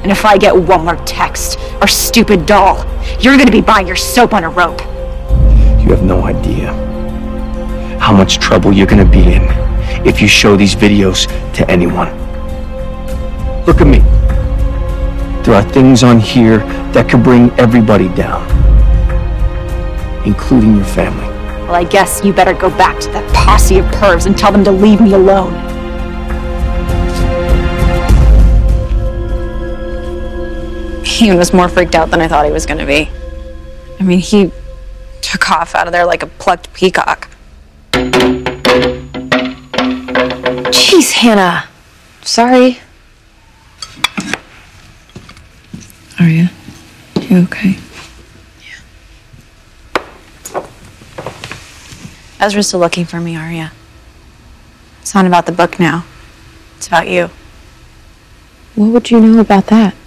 And if I get one more text or stupid doll, you're gonna be buying your soap on a rope. You have no idea how much trouble you're gonna be in if you show these videos to anyone. Look at me. There are things on here that could bring everybody down, including your family. Well, I guess you better go back to that posse of pervs and tell them to leave me alone. He was more freaked out than I thought he was gonna be. I mean, he took off out of there like a plucked peacock. Jeez, Hannah. Sorry. Aria, you okay? Yeah. Ezra's still looking for me, Aria. It's not about the book now. It's about you. What would you know about that?